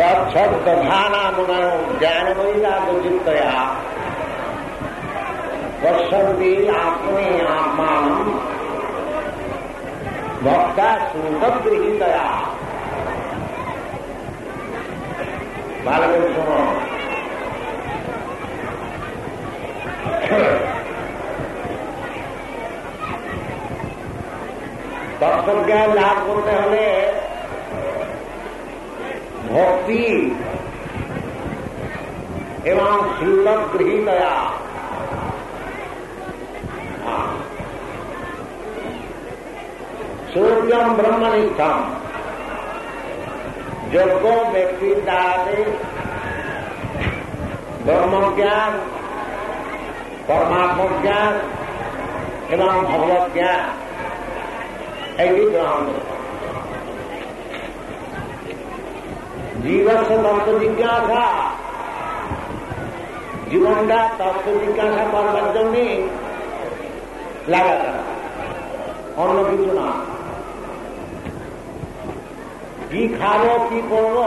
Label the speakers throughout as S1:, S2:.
S1: तच्छब्दधानामुनयो ज्ञानवैराग्ययुक्तया पश्यन्ति आत्मनि आत्मानं भक्ता श्रुतगृहीतया। बालक सुनो, तत्वज्ञान लाभ करते हमें भक्ति एवं श्रुतगृहीतया सूर्यम ब्रह्मनिष्ठम योग्य व्यक्ति द्वारा ब्रह्म ज्ञान परमात्मा ज्ञान एवं भगवत ज्ञान ऐसी ग्रहण जीवन से तत्व जिज्ञासा जीवन का तत्व जिज्ञासा करवार जन्य लागाता अन्य किछु ना। কি খাবো কি করবো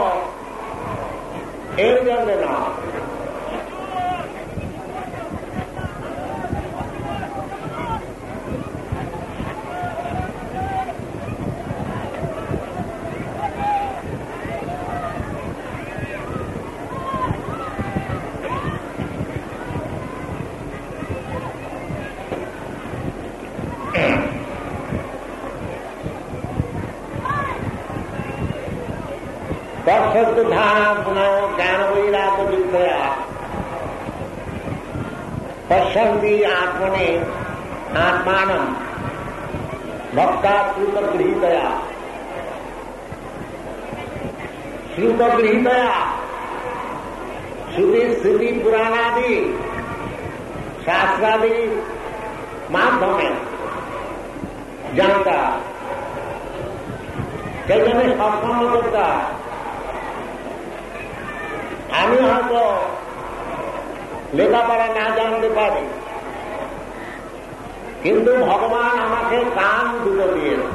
S1: এর জন্য না। तत्सद्धाना पुनः ज्ञान वैराग्ययुक्तया पश्यन्ति आत्मनि आत्मानं भक्ता श्रुतगृहीतया। श्रुतगृहीतया श्रुति स्मृति पुराणादि शास्त्रादि माध्यमे जानता कैसे सत्संग करता। আমি হয়তো লেখাপড়া না জানতে পারি, কিন্তু ভগবান আমাকে কান দুটো দিয়েছে।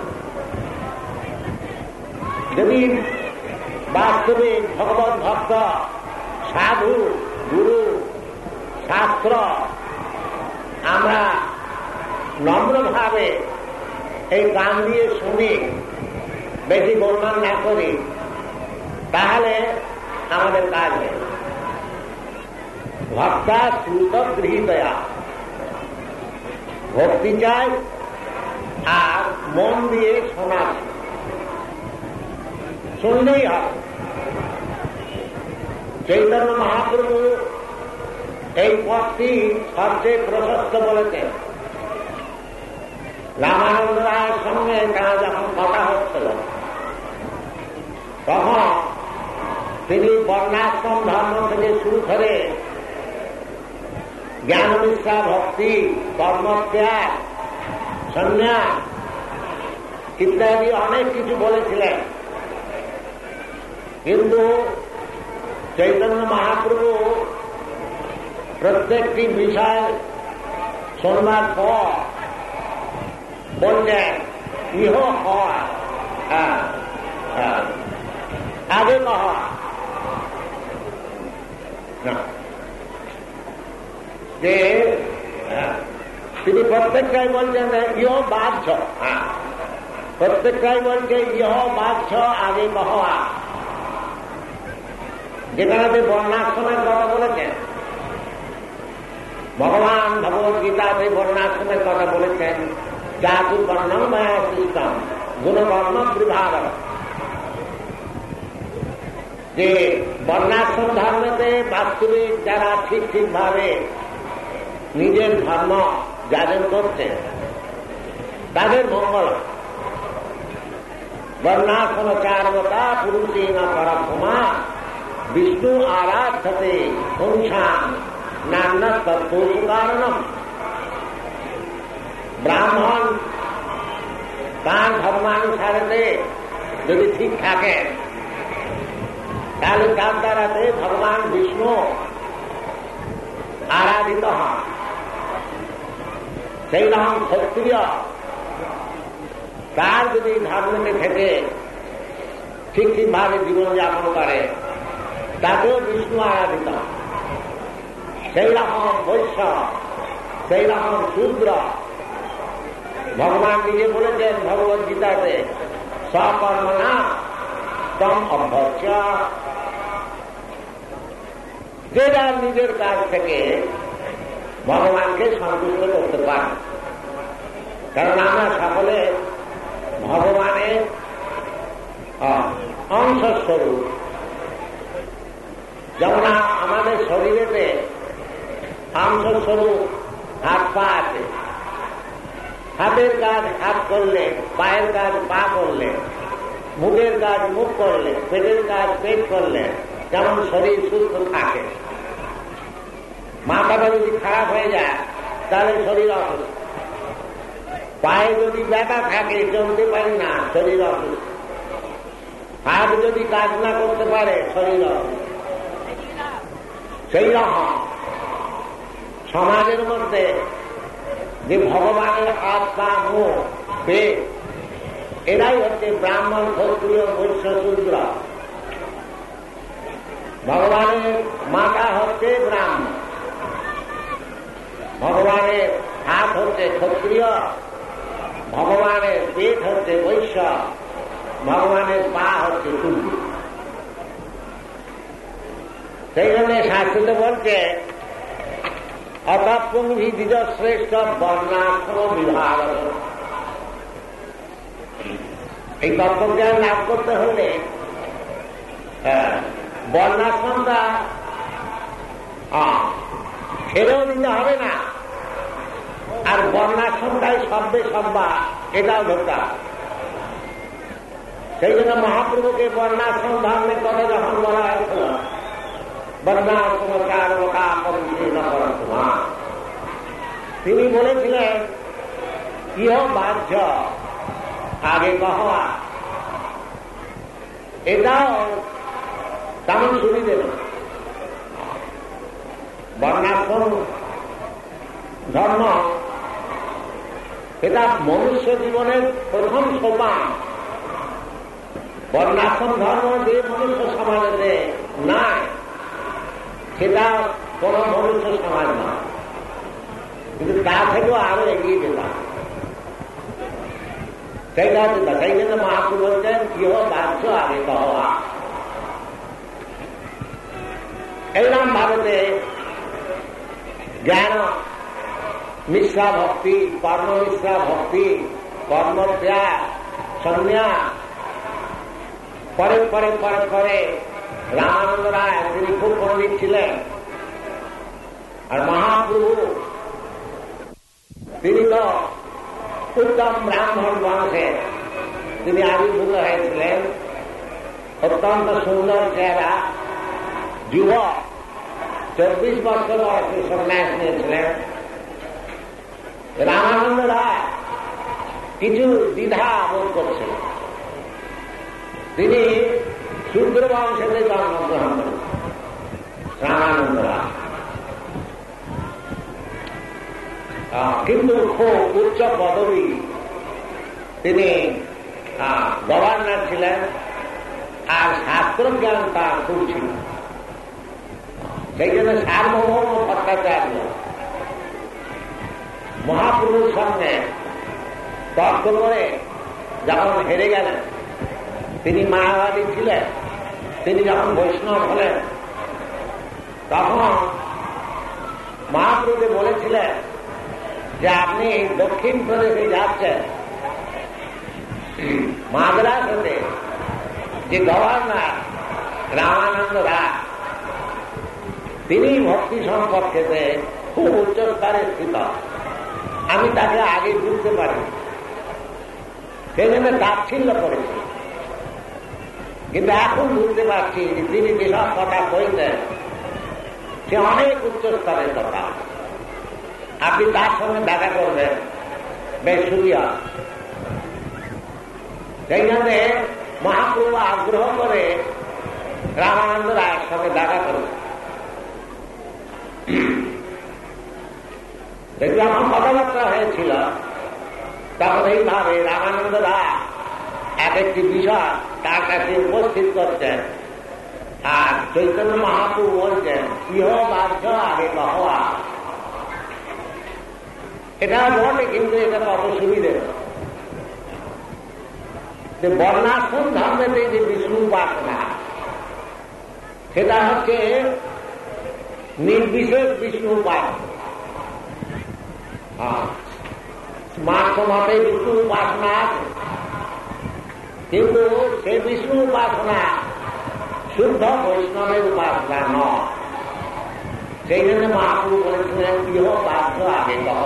S1: যদি বাস্তবিক ভগবত ভক্ত সাধু গুরু শাস্ত্র আমরা নম্রভাবে এই কান দিয়ে শুনি, বেশি গোলমাল না করি, তাহলে আমাদের কাজ নেই। ভক্তা শ্রুতগৃহীতয়া ভক্তি চাই আর মন দিয়ে শোনা, শুনলেই হবে। চৈতন্য মহাপ্রভু এই পথটি সবচেয়ে প্রশস্ত বলেছেন। রামানন্দ রায়ের সঙ্গে তারা যখন কথা হচ্ছিল তখন তিনি বর্ণাশ্রম ধর্ম থেকে শুরু করে জ্ঞান নিষ্ঠা ভক্তি কর্মত্যাগ সন্ন্যাস ইত্যাদি অনেক কিছু বলেছিলেন, কিন্তু চৈতন্য মহাপ্রভু প্রত্যেকটি বিষয় শোনবার পর বললেন ইহ হয় আগে কহা যে তিনি প্রত্যেকটাই বলছেন ইহ বাধ্য, প্রত্যেকটাই বলছে ইহ বাধ্য আগে কহা। যেখানে বর্ণাশ্রমের কথা বলেছেন, ভগবান ভগবত গীতাতে বর্ণাশ্রমের কথা বলেছেন। জাতু বর্ণম মায়া সৃষ্টম গুণবর্ণ বিভাগ, যে বর্ণাশ্রম ধর্মেতে বাস্তবিক যারা ঠিক ঠিকভাবে নিজের ধর্ম যাজন করছে তাদের মঙ্গল। বর্ণাশ্রম চারবতা পুরুষেণ পরব্রহ্মা বিষ্ণু আরাধ্যতে পুংসাম নান্য তত্ত্বসু কারণম। ব্রাহ্মণ তার ধর্মানুসারে যদি ঠিক থাকে তাহলে তার দ্বারাতে ভগবান বিষ্ণু আরাধিত হন। সেই রকম ক্ষত্রিয় তার যদি ধর্মকে থেকে ঠিক ঠিকভাবে জীবনযাপন করে তাকেও বিষ্ণু আরাধিত, সেই রকম বৈশ্য, সেই রকম শূদ্র। ভগবান নিজে বলেছেন ভগবত গীতাতে, সকর্মণা তম অভ্যস্য, যে যার নিজের কাছ থেকে ভগবানকে সন্তুষ্ট করতে পারে। কারণ আমরা সকলে ভগবানের অংশস্বরূপ। যেমন আমাদের শরীরেতে অংশস্বরূপ হাত পা আছে, হাতের কাজ হাত করলে, পায়ের কাজ পা করলে, মুখের কাজ মুখ করলে, পেটের কাজ পেট করলে যেমন শরীর সুস্থ থাকে। মাথাটা যদি খারাপ হয়ে যায় তাহলে শরীর অসুস্থ, পায়ে যদি ব্যথা থাকে চলতে পারি না শরীর অসুস্থ, হাত যদি কাজ না করতে পারে শরীর অসুস্থ। সেই রকম সমাজের মধ্যে যে ভগবানের হাত পা মুখ পেট, এরাই হচ্ছে ব্রাহ্মণ, ক্ষত্রিয়, বৈশ্য, শূদ্র। ভগবানের মাথা হচ্ছে ব্রাহ্মণ, ভগবানের হাত হচ্ছে ক্ষত্রিয়, ভগবানের পেট হচ্ছে বৈশ্য, ভগবানের পা হচ্ছে শূদ্র। সেই জন্য শাস্ত্রতে বলছে অতঃপুংভি দ্বিজ শ্রেষ্ঠ বর্ণাশ্রম বিভাগ। এই তত্ত্বজ্ঞান লাভ করতে হলে বর্ণাশ্রমটা ছেড়েও দিতে হবে না, আর বর্ণাশ্রমটাই শব্দে সব্বা এটাও ধরতে হবে। সেই জন্য মহাপ্রভুকে বর্ণাশ্রম ধর্মের কথা যখন বলা হয়েছিল, বর্ণাশ্রম চারবতা তিনি বলেছিলেন ইহ বাহ্য আগে কহা, এটাও তেমন সুবিধে না। বর্ণাশ্রম ধর্ম এটা মনুষ্য জীবনের প্রথম সোপান। বর্ণাশ্রম ধর্ম যে মনুষ্য সমাজে নাই, সেটা কোন মনুষ্য সমাজ না, কিন্তু তা থেকেও আরো এগিয়ে যেতাম। সেইটা হচ্ছে সেই জন্য মহাপ্রভু বলছেন ইহ বাহ্য আগে কহা। এইরকম ভারতে জ্ঞান মিশ্রা ভক্তি, কর্ম মিশ্রা ভক্তি, কর্মত্যাগ, সন্ন্যাস, পরে পরে পরে পরে রামানন্দ রায় তিনি খুব পণ্ডিত ছিলেন। আর মহাপ্রভু তিনি তো উত্তম ব্রাহ্মণ বংশের, তিনি আবির্ভূত হয়েছিলেন। অত্যন্ত সুন্দর চেহারা, যুবক, 24 বছর বয়সে সন্ন্যাস নিয়েছিলেন। রামানন্দ রায় কিছু দ্বিধা বোধ করছিলেন। তিনি শূদ্র বংশেতে জন্মগ্রহণ করেন রামানন্দ রায়, কিন্তু খুব উচ্চ পদবী। তিনি গভর্নর ছিলেন, আর শাস্ত্রজ্ঞান তার খুব ছিল। সেই জন্য সার্বভৌম ভট্টাচার্য মহাপুরুষ সঙ্গে তর্ক করে যখন হেরে গেলেন, তিনি মায়াবাদী ছিলেন, তিনি যখন বৈষ্ণব হলেন, তখন মহাপ্রভুকে বলেছিলেন যে আপনি দক্ষিণ প্রদেশে যাচ্ছেন, মাদ্রাস হতে যে গভর্নর রামানন্দ রায়, তিনি ভক্তি সম্পর্কে খুব উচ্চ স্তরে স্থিত, আমি তাকে আগে বুঝতে পারি, সেই জন্য তাচ্ছিল্য করেছি। কিন্তু এখন বুঝতে পারছি যে তিনি যেসব কথা কইতেন সে অনেক উচ্চ স্তরের কথা। আপনি তার সঙ্গে দেখা করবেন, বেশ সুবিধা। সেই জন্য মহাপ্রভু আগ্রহ করে রামানন্দ রায়ের সঙ্গে দেখা করবেন। যখন কথাবার্তা হয়েছিল তখন এইভাবে রামানন্দ রায় এক একটি বিষয় তার কাছে উপস্থিত করতেন, আর চৈতন্য মহাপ্রভু বলছেন ইহ বাধ্য আগে কহা। এটা বটে, কিন্তু এটা কত সুবিধে। বর্ণাশ্রম ধর্মেতে যে বিষ্ণু উপাসনা, সেটা হচ্ছে নির্বিশেষ বিষ্ণু উপাসনা। স্মার্ট মতে বিষ্ণু উপাসনা আছে, কিন্তু সে বিষ্ণু উপাসনা শুদ্ধ বৈষ্ণবের উপাসনা নয়। সেই জন্য মহাপ্রভু বলেছিলেন ইহ বাধ্য আগে কহ।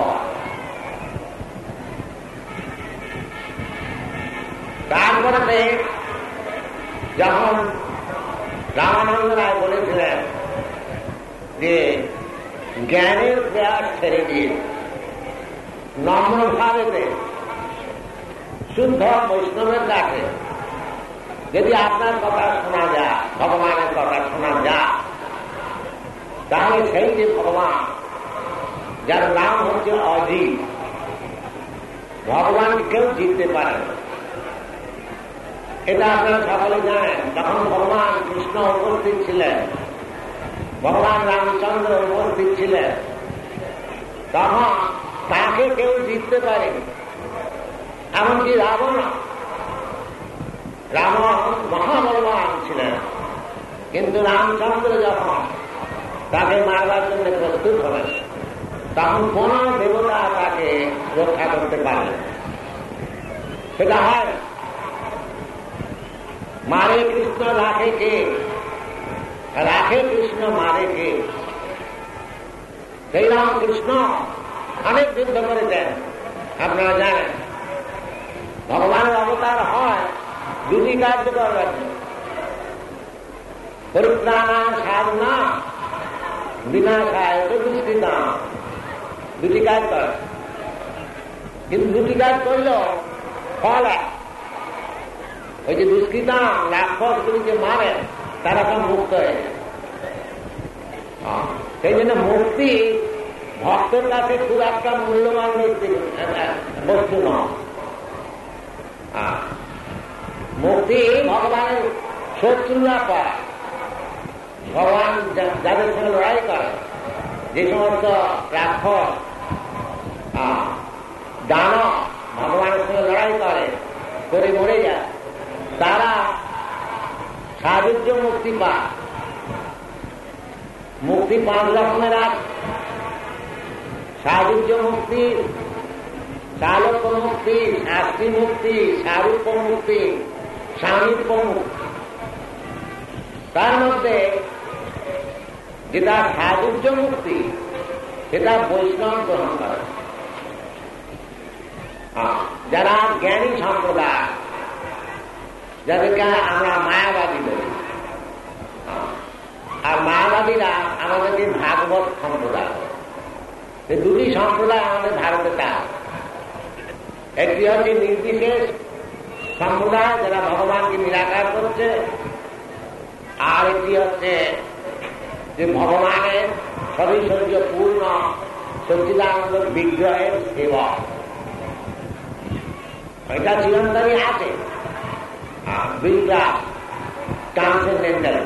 S1: তারপরে যখন রামানন্দ রায় বলেছিলেন যে জ্ঞানের প্রয়াস ছেড়ে দিয়ে নম্রভাবেতে শুদ্ধ বৈষ্ণবের কাছে যদি আপনার কথা শোনা যায়, ভগবানের কথা শোনা যায়, তাহলে সেই যে ভগবান, যার নাম হচ্ছে অজিত, ভগবান কেউ জিততে পারে না। এটা আপনারা সকলে জানেন। যখন ভগবান কৃষ্ণ উপস্থিত ছিলেন, ভগবান রামচন্দ্র উপস্থিত ছিলেন, তখন তাকে কেউ জিততে পারেনি। এমনকি রাবণ মহাবলবান ছিলেন, কিন্তু রামচন্দ্র যখন তাকে মারবার জন্য প্রস্তুত হলেন, তখন কোন দেবতা তাকে রক্ষা করতে পারলেন। সেটা হয় মারে কৃষ্ণ রাখে কে, রাখে কৃষ্ণ মারে কে। সেই রামকৃষ্ণ অনেক যুদ্ধ করেছেন, আপনারা জানেন। ভগবানের অবতার হয় দুটি কার্য করবেন, পরিত্রাণা সাধনা বিনাশায় দুষ্কৃতা, দুটি কাজ করে। কিন্তু দুটি কাজ করলেও ফল এক। ওই যে দুষ্কৃতা রাক্ষসগুলিকে মারে, তারা সব মুক্ত হয়ে যায়। সেই জন্য মুক্তি ভক্তের কাছে খুব একটা মূল্যবান বস্তু নয়। মুক্তি ভগবানের শত্রুরা পায়। ভগবান যাদের সঙ্গে লড়াই করে, যে সমস্ত রাক্ষস দানব ভগবানের সঙ্গে লড়াই করে মরে যায়, তারা সাযুজ্য মুক্তি পায়। মুক্তি 5 রকমের আছে। সাযুজ্য মুক্তি, চালক মুক্তি, শাস্তি মুক্তি, স্বরূপ মুক্তি, সামীপ্য মুক্তি। তার মধ্যে যেটা সাযুজ্য মুক্তি, সেটা বৈষ্ণব গ্রহণ করে। যারা জ্ঞানী সম্প্রদায়, যাদেরকে আমরা মায়াবাদী বলি, আর মায়াবাদীরা আমাদেরকে ভাগবত সম্প্রদায়। এই দুটি সম্প্রদায় আমাদের ভারতে চায়। একটি হচ্ছে নির্বিশেষ সম্প্রদায়, যারা ভগবানকে নিরাকার করছে, আর একটি হচ্ছে যে ভগবানের সবিশর্য পূর্ণ সচ্চিদানন্দ বিগ্রহের সেবা। এটা চিরন্তনই আছে। বিগ্রহ ট্রান্সেন্ডেন্টাল।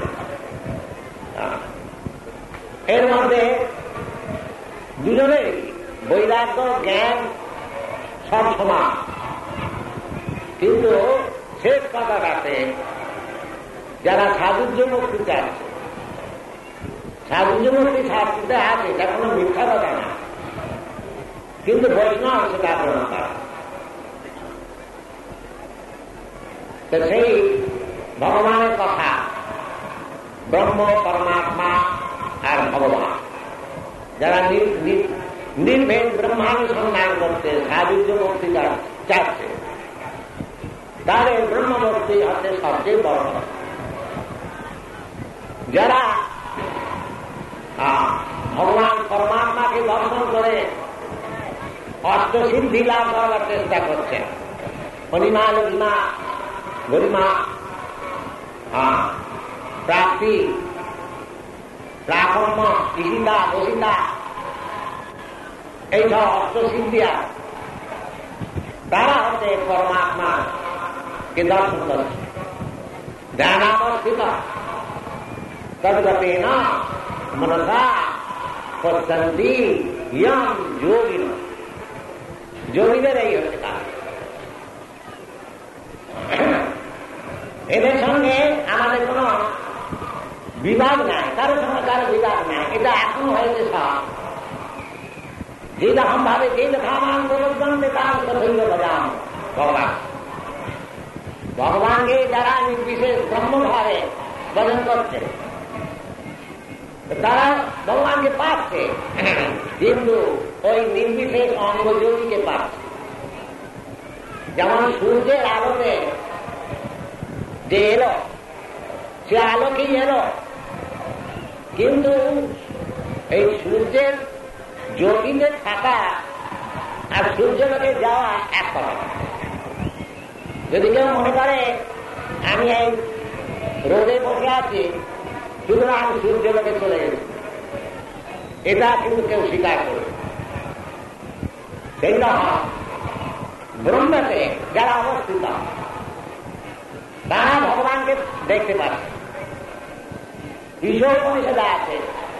S1: এর মধ্যে দুজনে বৈরাগ্য জ্ঞান সব সমান, কিন্তু শেষ কথাটাতে যারা সাযুজ্য মুক্তি চাচ্ছে, সাযুজ্য মুক্তি শাস্ত্রে আছে, এটা কোনো মিথ্যা কথা না, কিন্তু বৈষ্ণব সেটা গ্রহণ করে। তো সেই ভগবানের কথা, ব্রহ্ম পরমাত্মা আর ভগবান, যারা নির্ভেদ ব্রহ্মানুসন্ধান করতে সাযুজ্য মুক্তি চাচ্ছে, তাদের ব্রহ্মভক্তি হচ্ছে সবচেয়ে বড়। যারা ভগবান পরমাত্মাকে দর্শন করে অষ্টসিদ্ধি লাভ করার চেষ্টা করছেন, অনিমা লঘিমা গরিমা প্রাপ্তি প্রাকর্ম ইহিতা বহিতা, এইসব অষ্টসিদ্ধিয়া, তারা হচ্ছে পরমাত্মাকে দর্শন করছে। ধ্যানাবস্থিত तद्गतेन मनसा पश्यन्ति यम योगिन। যোগীদের এই হচ্ছে কাজ। এদের সঙ্গে আমাদের কোন বিবাদ নাই, কারোর সঙ্গে কারো বিবাদ নাই। এটা এখন হয়েছে সব যেরকম ভাবে যে লেখামান গোলকজন দেতাম তথৈব ভজাম ভগবান। ভগবানকে যারা নির্বিশেষ ব্রহ্মভাবে ভজন করছে তারা ভগবানকে পাচ্ছে, কিন্তু ওই নির্বিশেষ অঙ্গযোগীকে পাচ্ছে। যেমন সূর্যের আলোতে যে এলো, সে আলোকেই এলো, কিন্তু এই সূর্যের জ্যোতিতে থাকা আর সূর্যলোকে যাওয়া এক কথা। যদি কেউ মনে করে আমি এই রোদে বসে আছি সুতরাং আমি সূর্যলোকে চলে গেছি, এটা কিন্তু কেউ স্বীকার করে। সেই রকম ব্রহ্মতে যারা অবস্থিত তারা ভগবানকে দেখতে পাচ্ছে। ঈশ্বর পরিষদা আছে,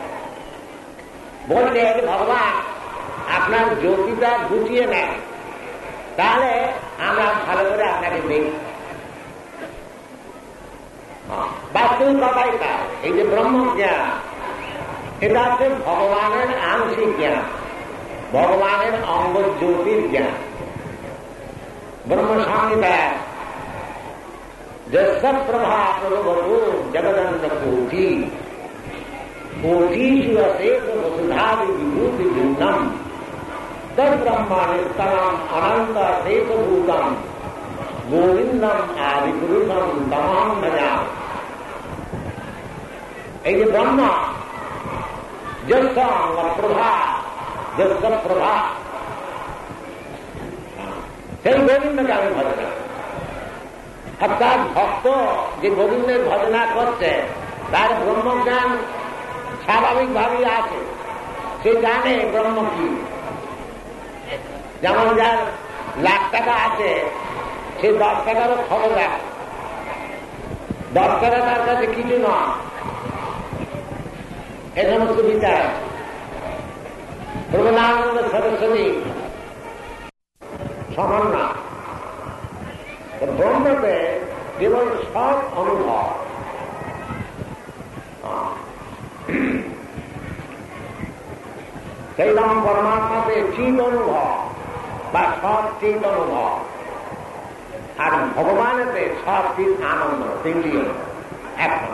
S1: বলছে ভগবান আপনার জ্যোতিটা গুটিয়ে নেন, তাহলে আমরা ভালো করে আপনাকে দেখি। বাস্তবিক কথাই তা, এই যে ব্রহ্ম জ্ঞান এটা হচ্ছে ভগবানের আংশিক জ্ঞান, ভগবানের অঙ্গ জ্যোতির জ্ঞান। ব্রহ্ম সংহিতা যস্য প্রভা প্রভু জগদন্ত কোটি কোটিষু অশেষ বসুধাদি বিভূতি ভিন্নম তদ্ব্রহ্মা নিস্তরম অনন্ত শেষভূতম গোবিন্দম আদিপুরুষম তমহং ভজামি। এই যে ব্রহ্ম যস্য অঙ্গ প্রভা, যস্য প্রভা, সেই গোবিন্দকে আমি ভজনা। অর্থাৎ ভক্ত যে গোবিন্দের ভজনা করছে তার ব্রহ্মজ্ঞান স্বাভাবিকভাবেই আছে, সে জানে ব্রহ্ম কি। যেমন যার লাখ টাকা আছে সে 10 টাকারও খবর রাখে, 10 টাকা তার কাছে কিছু নয়, এ সমস্ত বিচার। প্রবলানন্দ সরস্বতী সমান না, ব্রহ্মতে কেবল সব অনুভব। সেই রকম পরমাত্মাতে চিত অনুভব বা সব চিত অনুভব, আর ভগবানেতে সব চিত আনন্দ, তিনটি এখন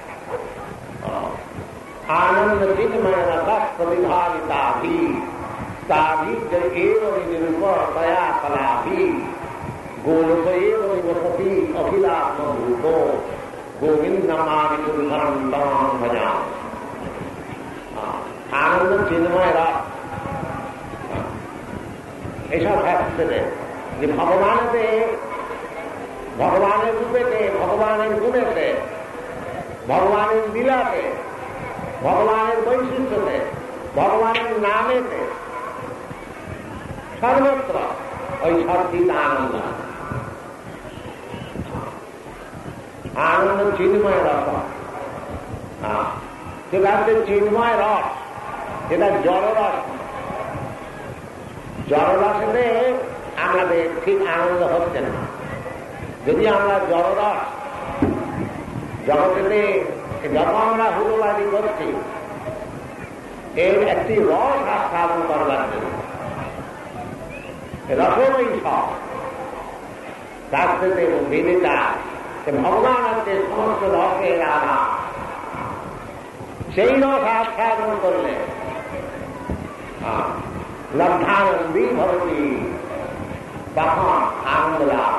S1: आनंद चिन्मय रस प्रतिभाविता भी ताभी एवं निरूप तया कला भी गोलोक एवं निवसती अखिलात्म भूतो गोविंदमादि पुरुषम तमाम भजा। आनंद चिन्मय रस ऐसा থাকতে যে ভগবানেতে, ভগবানের রূপেতে, ভগবানের গুণেতে, ভগবানের লীলাতে, ভগবানের বৈশিষ্ট্যতে, ভগবানের নামেতে, সর্বত্র ওই সর্বিত আনন্দ। আনন্দ চিন্ময় রস, সেটা হচ্ছে চিন্ময় রস, সেটা জড়রস। জড়রসেতে আমাদের ঠিক আনন্দ হচ্ছে না। যদি আমরা জড়রস জগতেতে যত আমরা হুলোবাজি করছি এর একটি রস আস্বাদন করবার জন্য, রসময়ী সব শাস্ত্রতে বিদিতা ভগবান হচ্ছে সমস্ত রসের আধার। সেই রস আস্বাদন করলে লব্ধানন্দী ভবতি, তখন আনন্দ লাভ।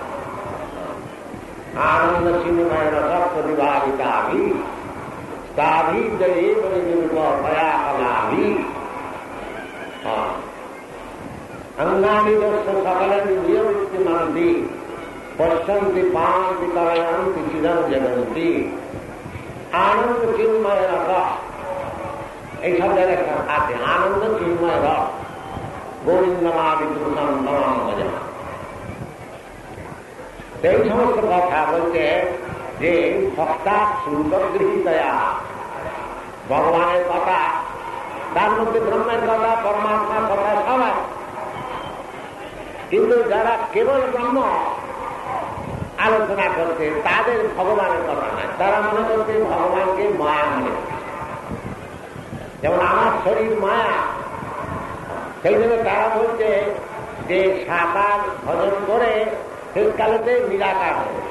S1: आनंद चिन्मय रस प्रतिभाविता भी ताभी जयेव निरूप तया कला भी अंगानि दस्य सकल निवृत्तिमन्ति पश्यन्ति पान्ति तरयन्ति चिदं जगन्ति। आनंद चिन्मय रस এই সব জায়গায় আছে। আনন্দ চিন্ময় রস গোবিন্দমাদি পুরুষম তমাম ভজা। এই সমস্ত কথা বলতে যে ভক্তা সুন্দরগৃহীতয়া, ভগবানের কথা, তার মধ্যে ব্রহ্মের কথা, পরমাত্মার কথা সবাই, কিন্তু যারা কেবল ব্রহ্ম আলোচনা করছে তাদের ভগবানের কথা নাই। তারা মনে করছে ভগবানকে মায়া মনে করছে, যেমন আমার শরীর মায়া। সেই জন্য তারা বলছে যে সাকার ভজন করে শেষকালেতে নিরাকার হবে।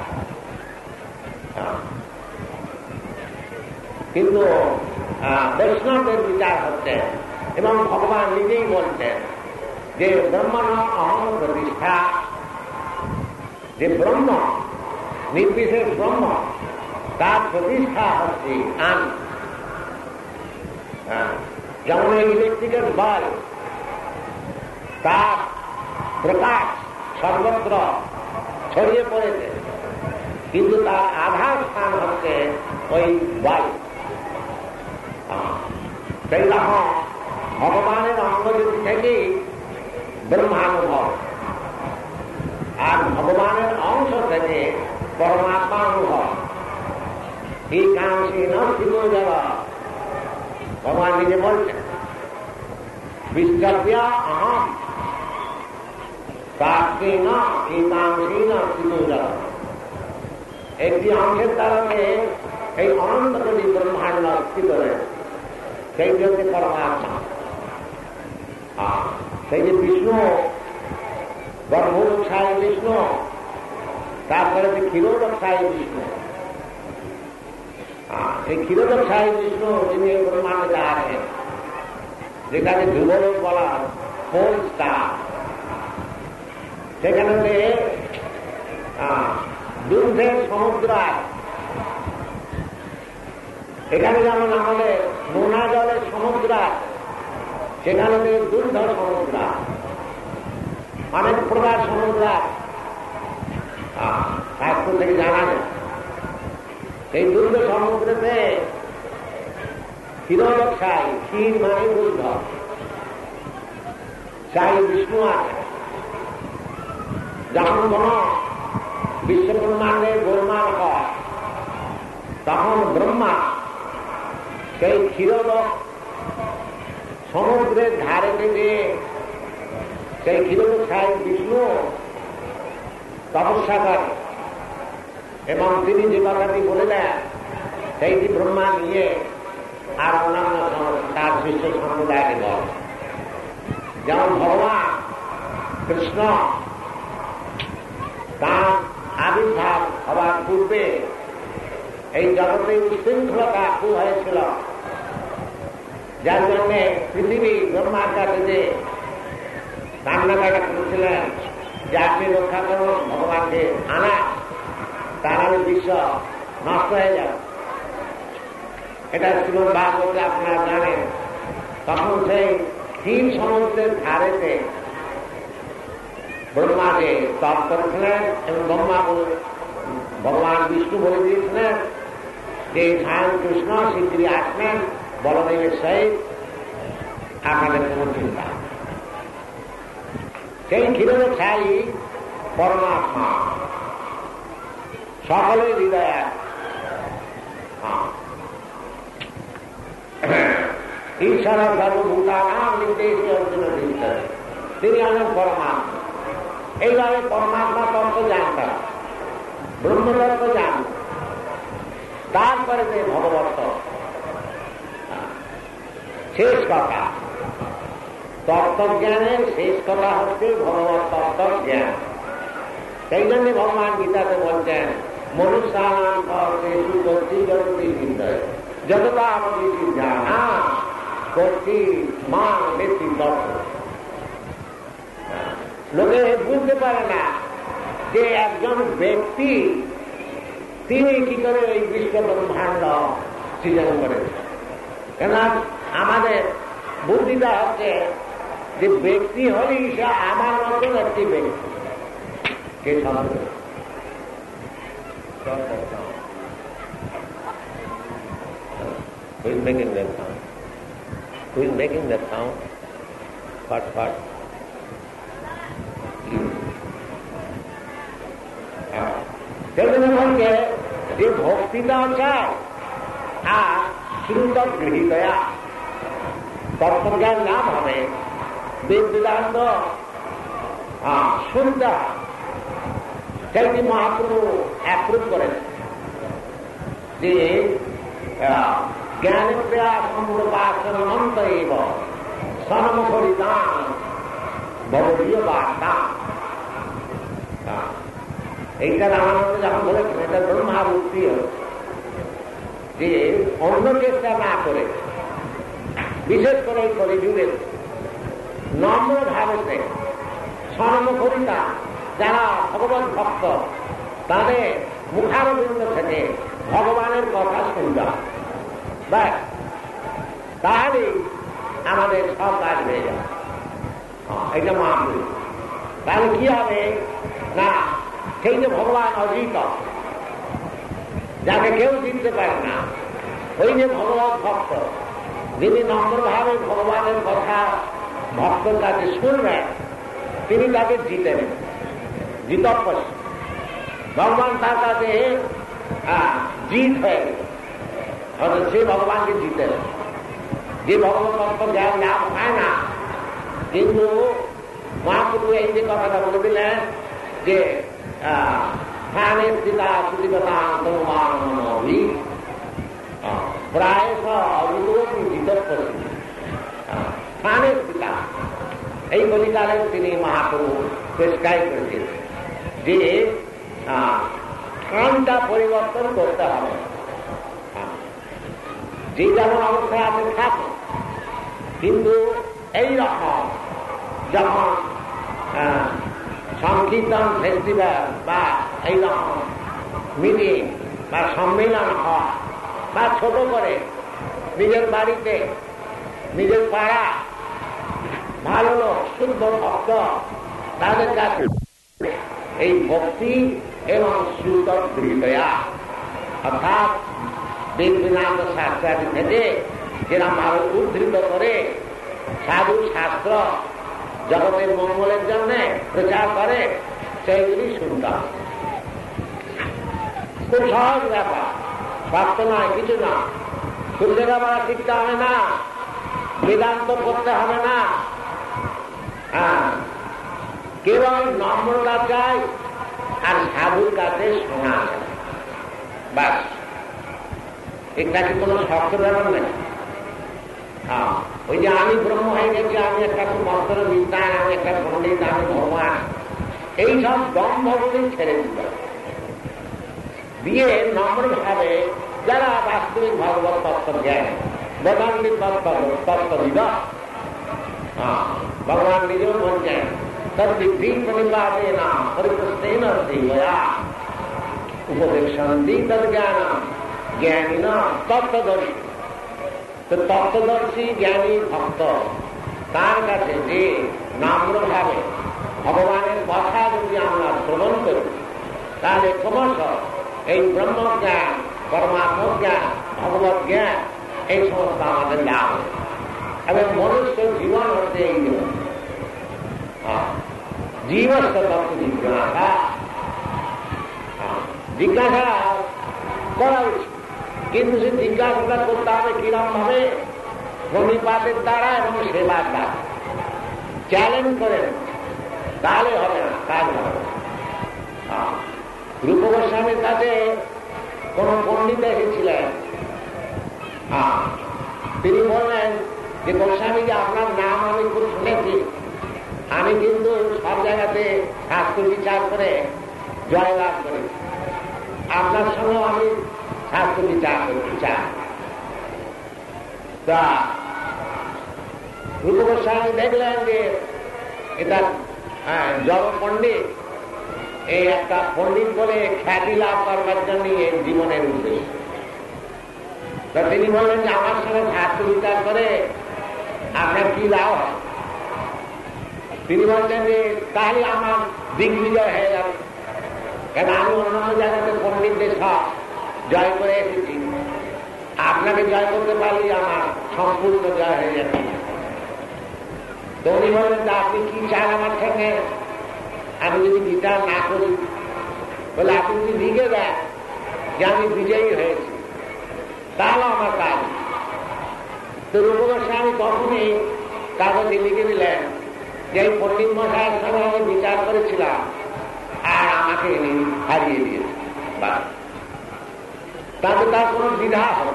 S1: কিন্তু বৈষ্ণবদের বিচার হচ্ছে, এবং ভগবান নিজেই বলছেন যে ব্রহ্মণ অহং প্রতিষ্ঠা, যে ব্রহ্ম নির্বিশেষ ব্রহ্ম তার প্রতিষ্ঠা হচ্ছে আমি। যেমন ইলেকট্রিকের বল, তার প্রকাশ সর্বত্র ছড়িয়ে পড়েছে, কিন্তু তার আধার স্থান হচ্ছে ওই বায়ু। সেই রকম ভগবানের অঙ্গ যদি থেকে ব্রহ্মানুভব, আর ভগবানের অংশ থেকে পরমাত্মা অনুভব। এই কাংশী নস্থিত যাওয়া ভগবান নিজে বলছেন, বিশ্বব্যা অহম প্রাপ্তি না এই কাংশী নস্থিত যাওয়া। একটি অংশের কারণে এই অনন্ত কোটি ব্রহ্মাণ্ড স্থিত রয়েছে, সেই হচ্ছে পরমাত্মা। সেই যে বিষ্ণু, গর্ভোদকশায়ী বিষ্ণু, তারপরে যে ক্ষীরোদকশায়ী বিষ্ণু, এই ক্ষীরোদকশায়ী বিষ্ণু যিনি ব্রহ্মাণ্ডে আছেন, যেখানে ধ্রুবলোক বলা পোল স্টার, সেখানে দুর্ধের সমুদ্র আছে। এখানে যেমন আমাদের নোনা জলের সমুদ্র আছে, সেখানে দুর্ধর সমুদ্র, অনেক প্রকার সমুদ্র শাস্ত্র থেকে জানা যায়। এই দুর্ধ সমুদ্রেতে ক্ষীরোদকশায়ী, ক্ষীর মানে দুর্ধ শাহী বিষ্ণু আছে। যখন কোন বিশ্বব্রহ্মাণ্ডে গোলমাল হয়, তখন ব্রহ্মা সেই ক্ষীরোদক সমুদ্রের ধারে থেকে সেই ক্ষীরোদকশায়ী বিষ্ণু তপস্যা করে, এবং তিনি যে কথাটি বলে দেন সেইটি ব্রহ্মা নিয়ে আর অন্যান্য তার শিষ্য সম্প্রদায়কে বল। যেমন ভগবান কৃষ্ণ তার আবির্ভাব হওয়ার পূর্বে এই জগতে উচ্ছৃঙ্খলতা খুব হয়েছিল, যার জন্য পৃথিবী ব্রহ্মার কাছে যে কান্নাকাটা করেছিলেন যে আপনি রক্ষা করুন, ভগবানকে আনা, তার আমি বিশ্ব নষ্ট হয়ে যাবে। এটা শ্রীমদ ভাগবতে আপনারা জানেন। তখন সেই ক্ষীর সমুদ্রের ধারেতে ব্রহ্মাকে তপ করেছিলেন, এবং ভগবান বিষ্ণু বলে দিয়েছিলেন যে স্বয়ং কৃষ্ণ শীঘ্রই আসবেন বলদেবের সহিত, আপনাদের কোন চিন্তা। সেই ক্ষীরোদকশায়ী পরমাত্মা সকলের হৃদয়ে ঈশ্বর সর্বভূতানাং নির্দেশে অর্জুন দৃষ্টি, তিনি হলেন পরমাত্মা। এইভাবে পরমাত্মা তত্ত্ব জানতাম, ব্রহ্মতত্ত্ব জানত, তারপরে যে ভগবত শেষ কথা। তত্ত্বজ্ঞানের শেষ কথা হচ্ছে ভগবত তত্ত্ব জ্ঞান। সেই জন্য ভগবান গীতাতে বলছেন, মনুষ্যানাম কর্তেষু কর্তৃ চিন্তায় যতটা আমাদের জানা কর্তৃ মা ব্যক্তি তত্ত্ব। লোকে বুঝতে পারে না যে একজন ব্যক্তি তিনি কি করে এই বিশ্ব ব্রহ্মাণ্ড সৃজন করেন। কেন আমাদের বুদ্ধিটা হচ্ছে যে ব্যক্তি হলেই সে আমার মতন একটি ব্যক্তি। কে সমাজ Who is making that sound? Who is making that sound? What? সেজন্য বলছে যে ভক্তিটাও চায় আর শ্রুত গৃহীতয়া তত্ত্বজ্ঞান লাভ হবে, বেদান্ত শুনতে সেইটি মহাপ্রভু অ্যাপ্রুভ করেন যে জ্ঞান প্রয়াস সম্পূর্ণ এব সনমুখরিতান ভবদীয় বার্তা। এইটা রামানন্দ যখন বলেছেন এটা ব্রহ্মার উক্তি যে অন্য চেষ্টা না করে, বিশেষ করে এই কলিযুগের নম্র ভাবেতে সনমুখরিতা যারা ভগবত ভক্ত তাদের মুখারবিন্দ থেকে ভগবানের কথা শুনতে ব্যাস, তাহলে আমাদের সব কাজ হয়ে যাবে। এটা মহাপুরুষ। তাহলে কি হবে না, সেই যে ভগবান অজিত, যাকে কেউ জিততে পারে না, ওই যে ভগবত ভক্ত যিনি নম্রভাবে ভগবানের কথা ভক্তের কাছে শুনবেন, তিনি তাকে জিতেন, জিতপস ভগবান তার কাছে জিত হয়ে গেল, সে ভগবানকে জিতেন। যে ভগবান তত্ত্ব জ্ঞান লাভ হয় না, কিন্তু মহাপ্রভু এই যে কথাটা বলে দিলেন যে স্থানের স্থিতা সুতিকতা প্রায় জিতপসি স্থানের স্থিতা এই কলিকালে তিনি মহাপ্রভু প্রেসক্রাইব করেছেন যে স্থানটা পরিবর্তন করতে হবে, যে যেমন অবস্থায় আপনি থাকুন, কিন্তু এই রকম যখন সংকীর্তন ফেস্টিভ্যাল বা এই রকম মিটিং বা সম্মেলন হয়, বা ছোট করে নিজের বাড়িতে নিজের পাড়া ভালো লোক শুদ্ধ ভক্ত তাদের কাছে এই ভক্তি এবং শ্রুত হৃদয়া অর্থাৎ বেদবেদান্ত শাস্ত্রাদি থেকে যেরকম ভাবে উদ্ধৃত করে সাধু শাস্ত্র জগতের মঙ্গলের জন্য প্রচার করে, সেইগুলি শুনতাম। খুব সহজ ব্যাপার, শক্ত নয়, কিছু না। সূর্য বাবা শিখতে হবে না, বেদান্ত করতে হবে না, কেবল নম্রতা চাই আর সাধুর কাছে শোনা যায়, বাস। এটা কি কোনো শক্ত ব্যাপার নেই। ওই যে আমি ব্রহ্ম হয়ে গেছি, আমি একটা মন্ত্র বিদ্যান, আমি একটা পণ্ডিত, আমি ভগবান, এইসব দম্ভগুলি ছেড়ে দিতে দিয়ে নম্র ভাবে যারা বাস্তবিক ভগবত তত্ত্ব জ্ঞান বেদান্তিক তত্ত্ববিদ, ভগবান নিজেও বলছেন তদ্বিদ্ধি প্রতিপাদে না পরিপুষ্টেন সেবয়া উপদেশন্তি তজ্ঞান জ্ঞানী না তত্ত্বদর্শী। তো তত্ত্বদর্শী জ্ঞানী ভক্ত তার কাছে যে নম্রভাবে ভগবানের কথা যদি আমরা শ্রবণ করি, তাহলে ক্রমশ এই ব্রহ্মজ্ঞান, পরমাত্ম জ্ঞান, ভগবত জ্ঞান এই সমস্ত আমাদের লাভ এবং মনুষ্য জীবন হচ্ছে এই জীবন জীবস্ত তত্ত্ব জিজ্ঞাসা জিজ্ঞাসা করা উচিত। কিন্তু সে জিজ্ঞাসাটা করতে হবে কিরম ভাবে, প্রণিপাতের দ্বারা এবং সেবার দ্বারা চ্যালেঞ্জ করেন, তাহলে হবে না, কাজ হবে। রূপ গোস্বামীর কাছে কোন পণ্ডিত এসেছিলেন, তিনি বললেন যে গোস্বামী যে আপনার নাম আমি খুব শুনেছি, আমি কিন্তু সব জায়গাতে শাস্ত্র বিচার করে জয়লাভ করি, আপনার সঙ্গে আমি শাস্ত্র বিচার করতে চাই। তা রূপ গোস্বামী দেখলেন যে এটা জড় পণ্ডিত, এই একটা পণ্ডিত বলে খ্যাতি লাভ করবার জন্য এই জীবনের উদ্দেশ্য। তা তিনি বললেন যে আমার সঙ্গে শাস্ত্র বিচার করে আপনার কি লাভ হয়? তিনি বললেন যে তাহলে আমার দিগ্বিজয় হয়ে যাবে, কেন আমি অন্যান্য জায়গাতে পণ্ডিতদের সব জয় করে এসেছি, আপনাকে জয় করতে পারলে আমার সম্পূর্ণ জয় হয়ে যাবে। তো উনি বললেন যে আপনি কি চান আমার সঙ্গে, আমি যদি বিচার না করি? বলে আপনি যদি লিখে দেন যে আমি বিজয়ী হয়েছি, তাহলে আমার কাজ। তো রূপগোস্বামী তখনই কাগজে লিখে দিলেন যে এই পণ্ডিত মশাইয়ের সঙ্গে আমি বিচার করেছিলাম আর আমাকে হারিয়ে দিয়েছে। তাতে তার কোন দ্বিধা হবে।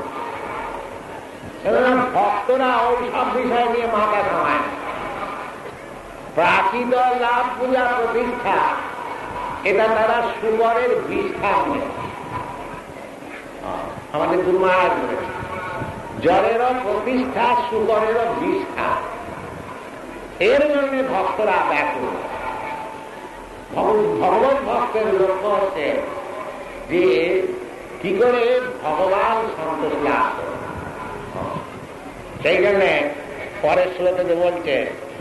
S1: ভক্তরা ওই সব বিষয় নিয়ে মাথা ঘামায়। প্রাকৃত লাভ পূজা প্রতিষ্ঠা এটা তারা সুবরের বিষ্ঠা নেয়। আমাদের গুরু মহারাজ বলেছে জলেরও প্রতিষ্ঠা সুবরেরও বিষ্ঠা। এর জন্য ভক্তরা ব্যাকুল। ভগবত ভক্তের লক্ষ্য হচ্ছে যে কি করে ভগবান সন্তোষ লাভ করে। সেই জন্য পরের শ্লোকে যে বলছে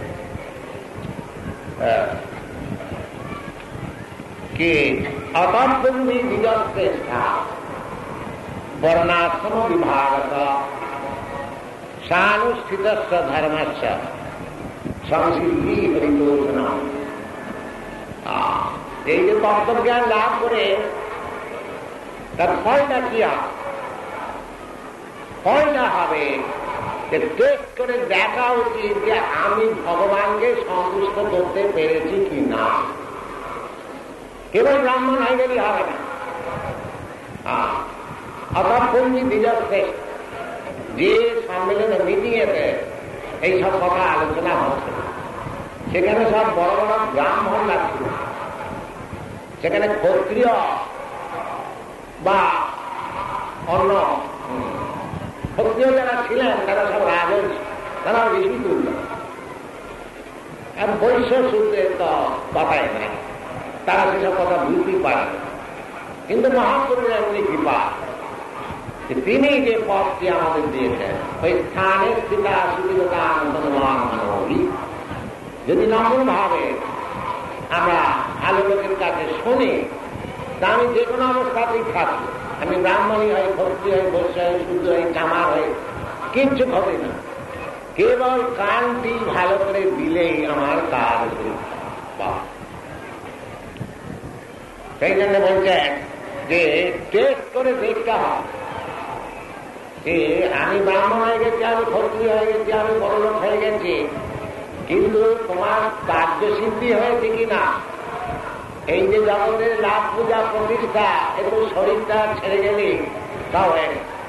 S1: কি অতঃপূর্বী বিজশ্রেষ্ঠা বর্ণাশ্রম বিভাগত সানুষ্ঠিত ধর্মস্য সংসিদ্ধি হরিতোষণা। এই যে তত্ত্বজ্ঞান লাভ করে তার ফলটা কি হবে? ফলটা হবে যে টেস্ট করে দেখা উচিত যে আমি ভগবানকে সন্তুষ্ট করতে পেরেছি কি না। কেবল ব্রাহ্মণ হয়ে গেলেই হবে না। অতঃপূর্বী বিজশ্রেষ্ঠ যে সম্মেলনে মিটিংয়েতে এইসব কথা আলোচনা হচ্ছে, সেখানে সব বড় বড় ব্রাহ্মণ লাগছিল। সেখানে ক্ষত্রিয় বা অন্য ক্ষত্রিয় যারা ছিলেন তারা সব রাজন, তারা বেশি তুলল। আর বৈশ্য সূত্রের তো কথাই নাই, তারা সেসব কথা বুঝতেই পারে। কিন্তু মহাপুরুষের এমনি কৃপা তিনি যে পথটি আমাদের দিয়েছেন, ওই স্থানের স্থিতা সুবিধা আনন্দী যদি নমন ভাবে আমরা ভালো লোকের কাছে শুনি, তা আমি যে কোনো অবস্থাতেই থাকি, আমি ব্রাহ্মণী হই, ক্ষত্রিয় হই, বৈশ্য হই, শূদ্র হই, চামার হই, কিচ্ছু হবে না। কেবল কানটি ভালো করে দিলেই আমার কাজ। সেই জন্য বলছেন যে টেস্ট করে দেখতে হয় যে আমি ব্রাহ্মণ হয়ে গেছি, আমি ক্ষত্রিয় হয়ে গেছি, আমি বড়লোক হয়ে গেছি, কিন্তু তোমার কার্যসিদ্ধি হয়েছে কিনা। এই যে জগতের লাভ পূজা প্রতিষ্ঠা, একটু শরীরটা ছেড়ে গেলে তা হয়ে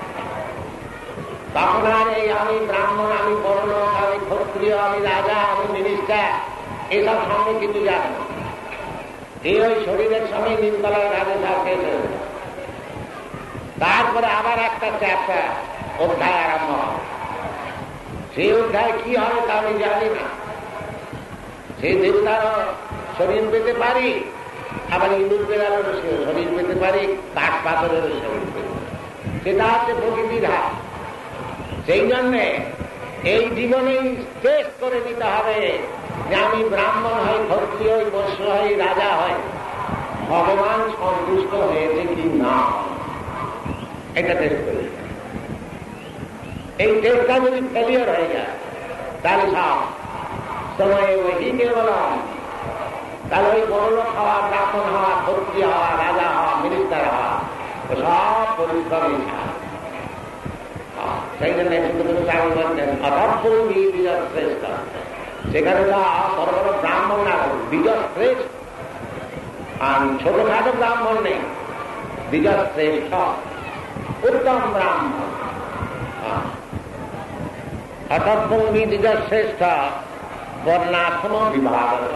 S1: তখন আর এই আমি ব্রাহ্মণ, আমি বড়লোক, আমি ক্ষত্রিয়, আমি রাজা, আমি মিনিস্টার, এসব সঙ্গে কিছু যাবে না। এই ওই শরীরের সঙ্গে নিমতলার রাজা শেষ হয়ে। তারপরে আবার একটা চ্যাপ্টার অধ্যায় আরম্ভ হয়। সেই অধ্যায় কি হবে তা আমি জানি না। সেই দেবতারও শরীর পেতে পারি, আবার ইঁদুর বেড়ালেরও শরীর পেতে পারি, কাঠ পাথরেরও শরীর পেতে পারি। সেটা হচ্ছে প্রকৃতির হাত। সেই জন্যে এই জীবনেই শেষ করে নিতে হবে যে আমি ব্রাহ্মণ হই, ক্ষত্রিয় হই, বৈশ্য হই, রাজা হই, ভগবান সন্তুষ্ট হয়েছে কি না, এটা টেস্ট করি। এই টেস্টটা যদি ফেলিয়ার হয়ে যায় তাহলে সব সময় ওই কেবল তাহলে ওই বড়লোক হওয়া, ব্রাহ্মণ হওয়া, ক্ষত্রিয় হওয়া, রাজা হওয়া, মিনিস্টার হওয়া সব পরিশ্রমী। সেই জন্য বিজয়শ্রেষ্ঠ, সেখানে বড় বড় ব্রাহ্মণ না, বিজয়শ্রেষ্ঠ। আর ছোটখাটো ব্রাহ্মণ নেই, বিজয়শ্রেষ্ঠ উত্তম ব্রাহ্মণ। অতঃপূর্বী বিজয়শ্রেষ্ঠ বর্ণাশ্রম বিভাগত।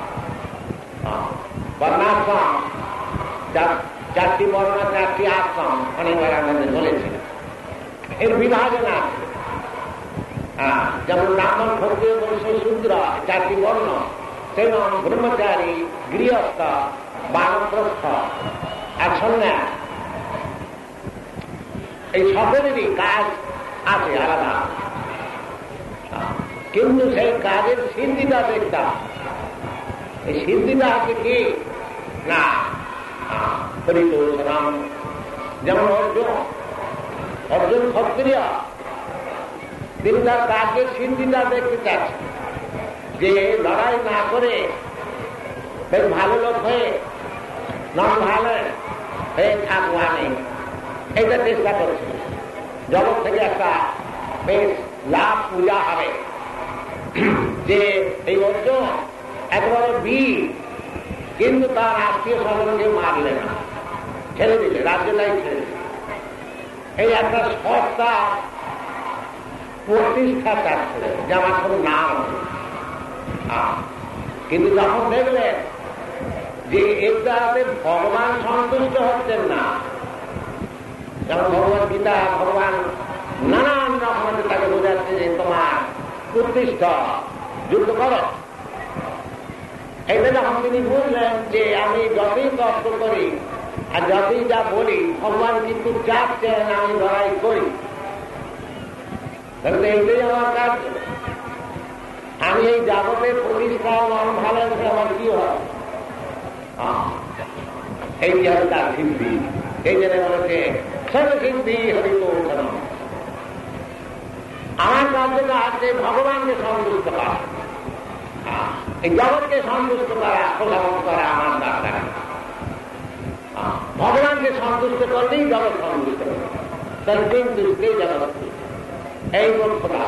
S1: বর্ণাশ্রম চারটি বর্ণ, চারটি আশ্রম অনেকবার আমাদের বলেছিল। এর বিভাজন আছে, যেমন ব্রাহ্মণ, ক্ষত্রিয়, বৈশ্য, শূদ্র চারটি বর্ণ, সেরকম ব্রহ্মচারী, গৃহস্থ, বানপ্রস্থ আর সন্ন্যাস, এই সকলেরই কাজ আছে আলাদা। কিন্তু সেই কাজের সিদ্ধিটা দেখতাম। এই সিদ্ধিটা আছে কি না, হরিতোষণা। যেমন অর্জুন ক্ষত্রিয়, তিনি তার কাজের সিদ্ধিটা দেখতে চাচ্ছেন যে লড়াই না করে বেশ ভালো লোক হয়ে নন ভালো হয়ে থাকবা নেই, এটা চেষ্টা করছে জগৎ থেকে একটা বেশ লাভ পূজা হবে, যে এই অর্জুন একেবারে বীর, কিন্তু তার আত্মীয় স্বজনকে মারলে না, ছেড়ে দিলে, রাজ্যটাই ছেড়ে দিলে। এই একটা সত্তা প্রতিষ্ঠা চাচ্ছে যে আমার কোনো নাম, কিন্তু যখন দেখলেন যে এর দ্বারাতে ভগবান সন্তুষ্ট হচ্ছেন না, যেমন ভগবত গীতা ভগবান নানান রকমের তাকে বোঝাচ্ছে যে তোমার প্রতিষ্ঠা যুদ্ধ করো। এটা যখন তিনি বুঝলেন যে আমি যতই কষ্ট করি আর যতই যা বলি ভগবান কিন্তু চাচ্ছেন আমি লড়াই করি, তাহলে এইটাই আমার কাজ। আমি এই জগতের প্রতিষ্ঠা মন ভালো আমার কি হয়, এই যে তার সিদ্ধি, এই জন্য বলেছে সর্বসিদ্ধি হরিত। আমার কার্যটা আছে ভগবানকে সন্তুষ্ট করা, এই জগৎকে সন্তুষ্ট করা, প্রলাপন করা আমার দরকার। ভগবানকে সন্তুষ্ট করলেই জগৎ সন্তুষ্ট করে, তার কিন্তু জগৎ এই লক্ষ্যটা।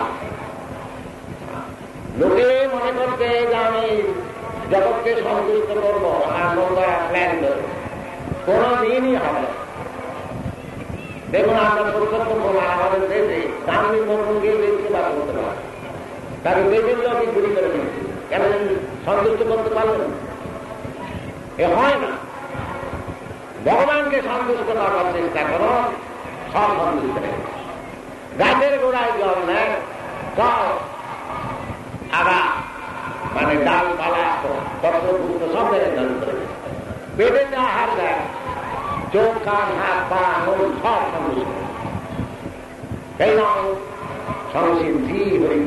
S1: লোকে মনে করছে যে আমি জগৎকে সন্তুষ্ট করবো, আমার মন করা প্ল্যান করবো, কোনো দিনই হবে। দেখুন আমরা প্রত্যক্ষ প্রমাণ আমাদের দেশে গান্ধী মন্ত্রকে দেখতে বা করতে পারে, তাকে দেশের লোকই গুলি করে দিয়েছে, কেন সন্তুষ্ট করতে পারলেন? এ হয় না। ভগবানকে সন্তুষ্ট করার চেষ্টা করো, সব সন্তুষ্ট নেই। গাছের গোড়ায় জল নেয়, সব আগা মানে ডালপালা পত্রপুত্র সব জায়গায় জল করে, পেটেতে আহার দেয়, চোখ কান হাত পা মন সব সন্তুষ্ট। তাই না সংসিদ্ধি হরিত।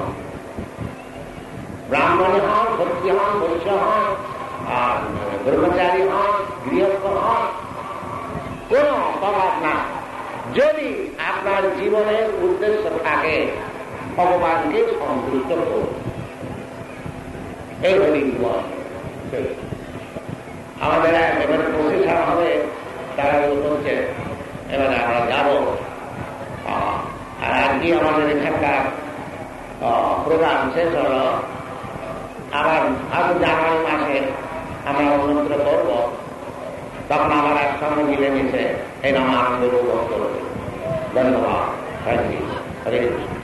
S1: ব্রাহ্মণী হন, ক্ষত্রিয় হন, বৈশ্য হন, আর ব্রহ্মচারী হন, গৃহস্থ হন, কোন প্রভাব না, যদি আপনার জীবনের উদ্দেশ্য থাকে ভগবানকে সন্তুষ্ট করুন। এই হরি আমাদের এবারে প্রশিক্ষণ হবে, তারা বলছে এবারে আমরা যাব। আর আজকে আমাদের এখানকার প্রোগ্রাম শেষ হল, আবার জানুয়ারি মাসে আমরা অনুমন্ত্র করব, তখন আমার একসঙ্গে মিলেমিশে এই নাম আনন্দ উপভোগ করব। ধন্যবাদ। হরে কৃষ্ণ।